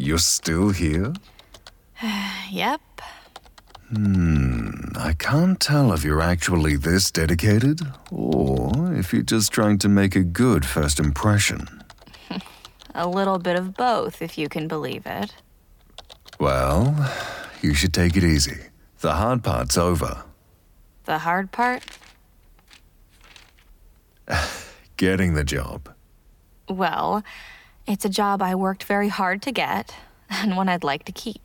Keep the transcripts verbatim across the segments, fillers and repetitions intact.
You're still here? Yep. Hmm, I can't tell if you're actually this dedicated, or if you're just trying to make a good first impression. A little bit of both, if you can believe it. Well, you should take it easy. The hard part's over. The hard part? Getting the job. Well, it's a job I worked very hard to get, and one I'd like to keep.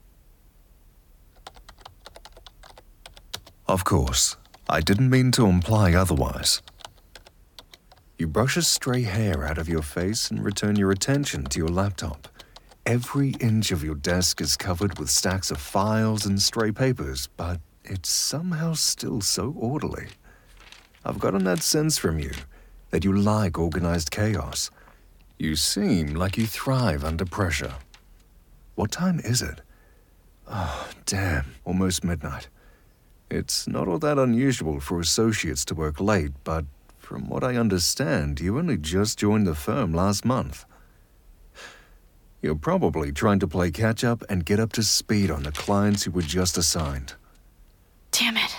Of course, I didn't mean to imply otherwise. You brush a stray hair out of your face and return your attention to your laptop. Every inch of your desk is covered with stacks of files and stray papers, but it's somehow still so orderly. I've gotten that sense from you, that you like organized chaos. You seem like you thrive under pressure. What time is it? Oh, damn, almost midnight. It's not all that unusual for associates to work late, but from what I understand, you only just joined the firm last month. You're probably trying to play catch-up and get up to speed on the clients you were just assigned. Damn it.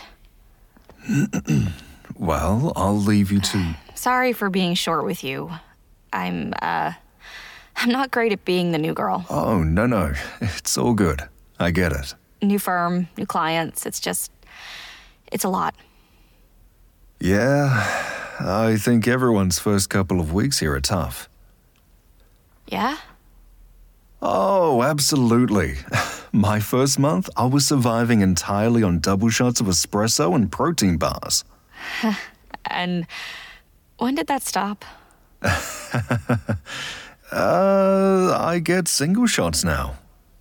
Well, I'll leave you to... Sorry for being short with you. I'm, uh... I'm not great at being the new girl. Oh, no, no. It's all good. I get it. New firm, new clients. It's just... It's a lot. Yeah, I think everyone's first couple of weeks here are tough. Yeah? Oh, absolutely. My first month, I was surviving entirely on double shots of espresso and protein bars. And when did that stop? uh, I get single shots now.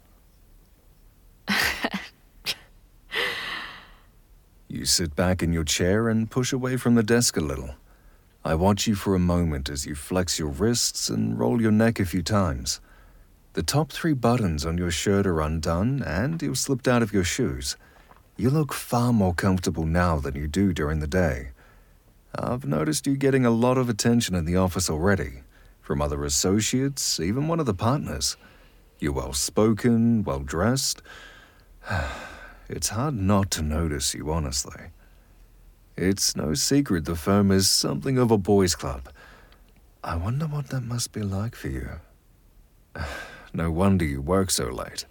You sit back in your chair and push away from the desk a little. I watch you for a moment as you flex your wrists and roll your neck a few times. The top three buttons on your shirt are undone and you've slipped out of your shoes. You look far more comfortable now than you do during the day. I've noticed you getting a lot of attention in the office already, from other associates, even one of the partners. You're well-spoken, well-dressed. It's hard not to notice you, honestly. It's no secret the firm is something of a boys' club. I wonder what that must be like for you. No wonder you work so late.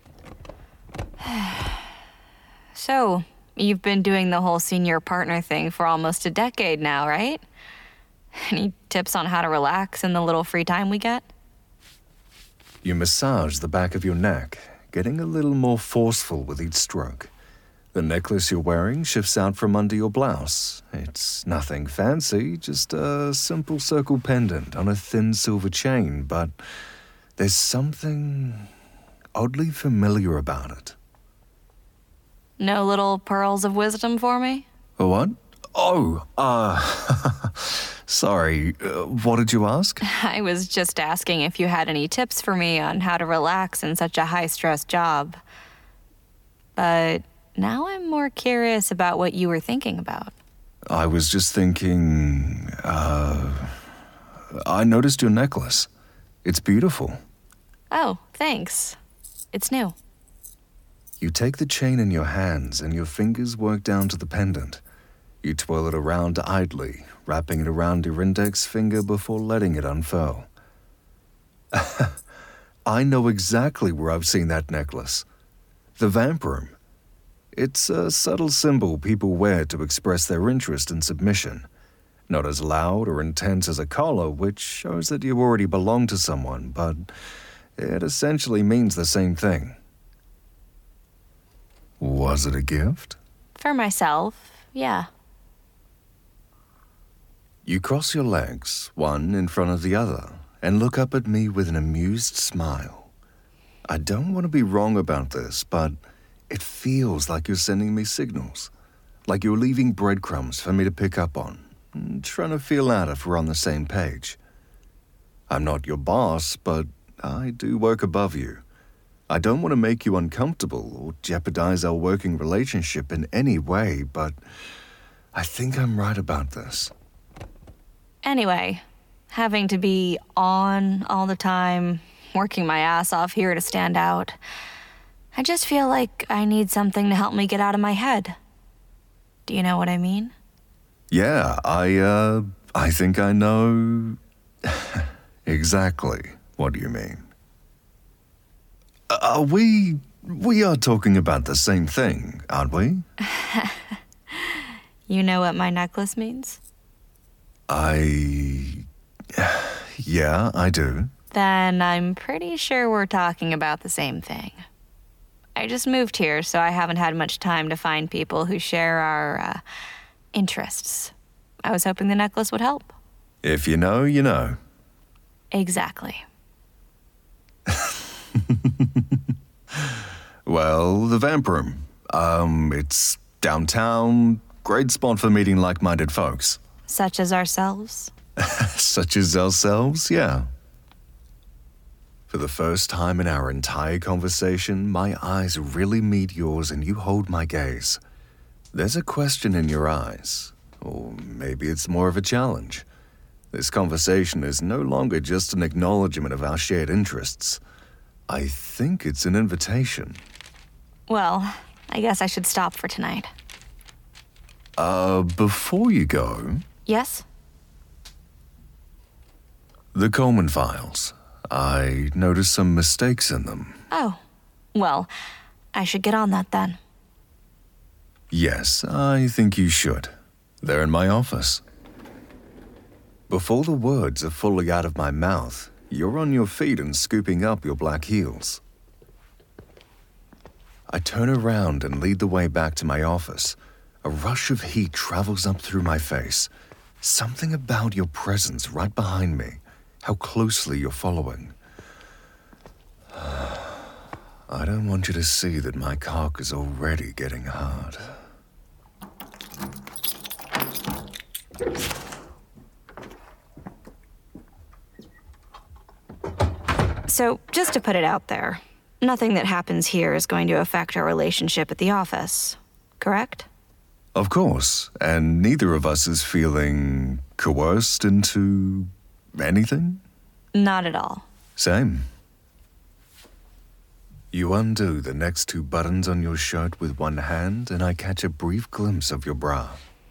So, you've been doing the whole senior partner thing for almost a decade now, right? Any tips on how to relax in the little free time we get? You massage the back of your neck, getting a little more forceful with each stroke. The necklace you're wearing shifts out from under your blouse. It's nothing fancy, just a simple circle pendant on a thin silver chain, but there's something oddly familiar about it. No little pearls of wisdom for me? A what? Oh, uh, sorry, uh, what did you ask? I was just asking if you had any tips for me on how to relax in such a high-stress job. But now I'm more curious about what you were thinking about. I was just thinking, uh, I noticed your necklace. It's beautiful. Oh, thanks. It's new. You take the chain in your hands and your fingers work down to the pendant. You twirl it around idly, wrapping it around your index finger before letting it unfurl. I know exactly where I've seen that necklace. The vamp room. It's a subtle symbol people wear to express their interest and submission. Not as loud or intense as a collar, which shows that you already belong to someone, but it essentially means the same thing. Was it a gift? For myself, yeah. You cross your legs, one in front of the other, and look up at me with an amused smile. I don't want to be wrong about this, but it feels like you're sending me signals, like you're leaving breadcrumbs for me to pick up on, trying to feel out if we're on the same page. I'm not your boss, but I do work above you. I don't want to make you uncomfortable or jeopardize our working relationship in any way, but I think I'm right about this. Anyway, having to be on all the time, working my ass off here to stand out. I just feel like I need something to help me get out of my head. Do you know what I mean? Yeah, I, uh, I think I know exactly what you mean. Are we, we are talking about the same thing, aren't we? You know what my necklace means? I... Yeah, I do. Then I'm pretty sure we're talking about the same thing. I just moved here, so I haven't had much time to find people who share our, uh, interests. I was hoping the necklace would help. If you know, you know. Exactly. Well, the Vamp Room. Um, it's downtown. Great spot for meeting like-minded folks. Such as ourselves? Such as ourselves, yeah. For the first time in our entire conversation, my eyes really meet yours and you hold my gaze. There's a question in your eyes, or maybe it's more of a challenge. This conversation is no longer just an acknowledgement of our shared interests. I think it's an invitation. Well, I guess I should stop for tonight. Uh, before you go... Yes? The Coleman files. I noticed some mistakes in them. Oh. Well, I should get on that then. Yes, I think you should. They're in my office. Before the words are fully out of my mouth, you're on your feet and scooping up your black heels. I turn around and lead the way back to my office. A rush of heat travels up through my face. Something about your presence right behind me, how closely you're following. I don't want you to see that my cock is already getting hard. So, just to put it out there, nothing that happens here is going to affect our relationship at the office, correct? Of course, and neither of us is feeling coerced into anything? Not at all. Same. You undo the next two buttons on your shirt with one hand, and I catch a brief glimpse of your bra.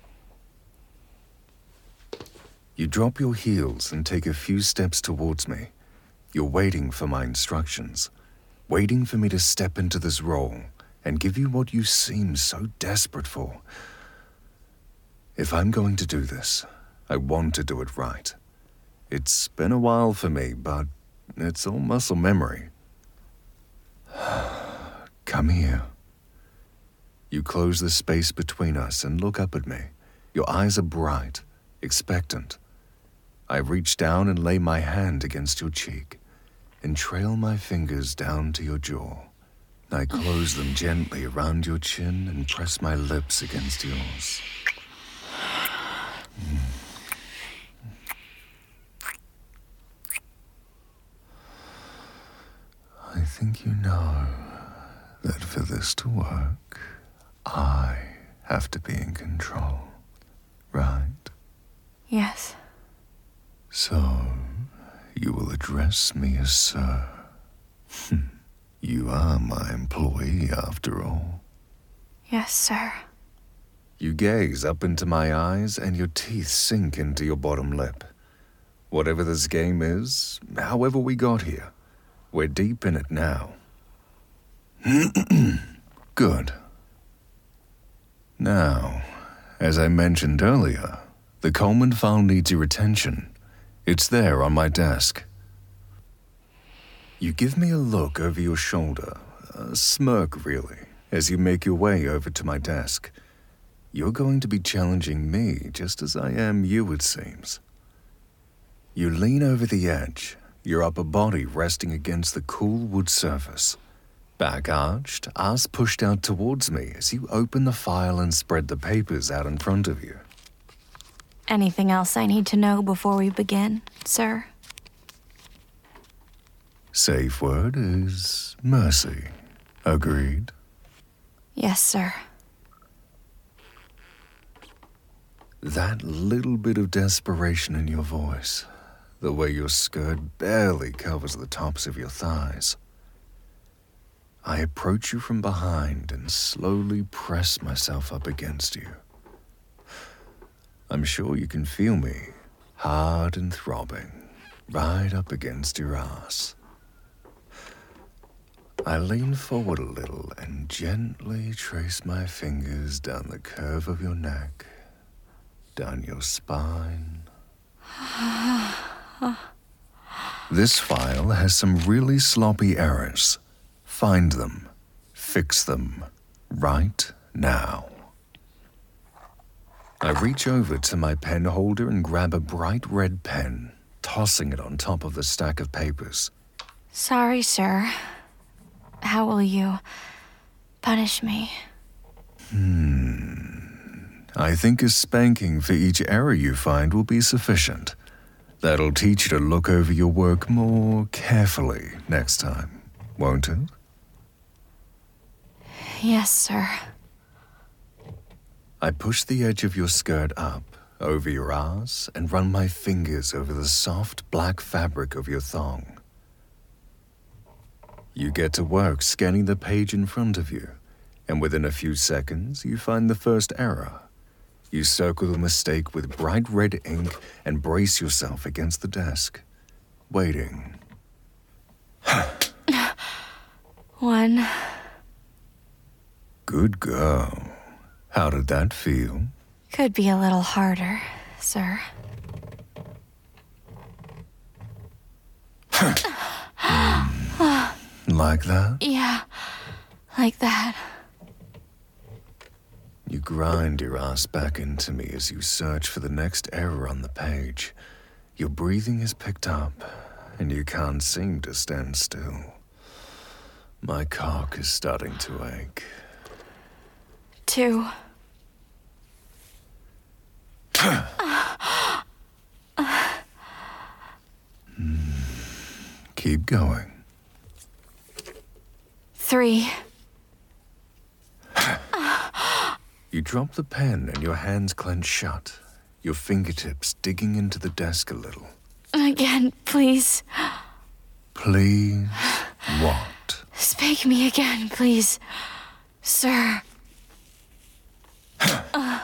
You drop your heels and take a few steps towards me. You're waiting for my instructions, waiting for me to step into this role and give you what you seem so desperate for. If I'm going to do this, I want to do it right. It's been a while for me, but it's all muscle memory. Come here. You close the space between us and look up at me. Your eyes are bright, expectant. I reach down and lay my hand against your cheek and trail my fingers down to your jaw. I close them gently around your chin and press my lips against yours. Mm. I think you know that for this to work, I have to be in control, right? Yes. So, you will address me as sir. You are my employee, after all. Yes, sir. You gaze up into my eyes and your teeth sink into your bottom lip. Whatever this game is, however we got here, we're deep in it now. Good. Now, as I mentioned earlier, the Coleman file needs your attention. It's there on my desk. You give me a look over your shoulder, a smirk really, as you make your way over to my desk. You're going to be challenging me just as I am you, it seems. You lean over the edge, your upper body resting against the cool wood surface. Back arched, ass pushed out towards me as you open the file and spread the papers out in front of you. Anything else I need to know before we begin, sir? Safe word is mercy. Agreed? Yes, sir. That little bit of desperation in your voice, the way your skirt barely covers the tops of your thighs. I approach you from behind and slowly press myself up against you. I'm sure you can feel me, hard and throbbing, right up against your ass. I lean forward a little and gently trace my fingers down the curve of your neck, down your spine. This file has some really sloppy errors. Find them, fix them, right now. I reach over to my pen holder and grab a bright red pen, tossing it on top of the stack of papers. Sorry, sir. How will you punish me? Hmm. I think a spanking for each error you find will be sufficient. That'll teach you to look over your work more carefully next time, won't it? Yes, sir. I push the edge of your skirt up, over your ass, and run my fingers over the soft black fabric of your thong. You get to work scanning the page in front of you, and within a few seconds, you find the first error. You circle the mistake with bright red ink and brace yourself against the desk, waiting. One. Good girl. How did that feel? Could be a little harder, sir. Like that? Yeah, like that. You grind your ass back into me as you search for the next error on the page. Your breathing is picked up, and you can't seem to stand still. My cock is starting to ache. Two. Keep going. Three. You drop the pen and your hands clench shut, your fingertips digging into the desk a little. Again, please. Please? What? Spank me again, please, sir. uh,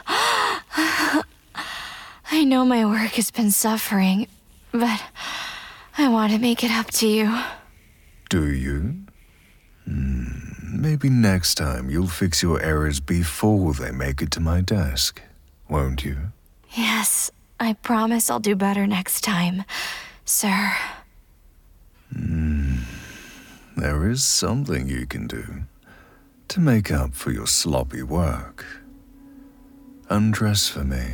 I know my work has been suffering, but I want to make it up to you. Do you? Hmm. Maybe next time you'll fix your errors before they make it to my desk, won't you? Yes, I promise I'll do better next time, sir. Hmm. There is something you can do to make up for your sloppy work. Undress for me.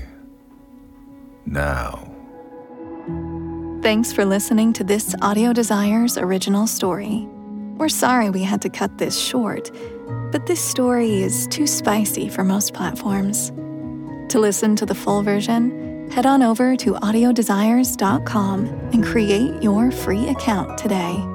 Now. Thanks for listening to this Audio Desires original story. We're sorry we had to cut this short, but this story is too spicy for most platforms. To listen to the full version, head on over to audio desires dot com and create your free account today.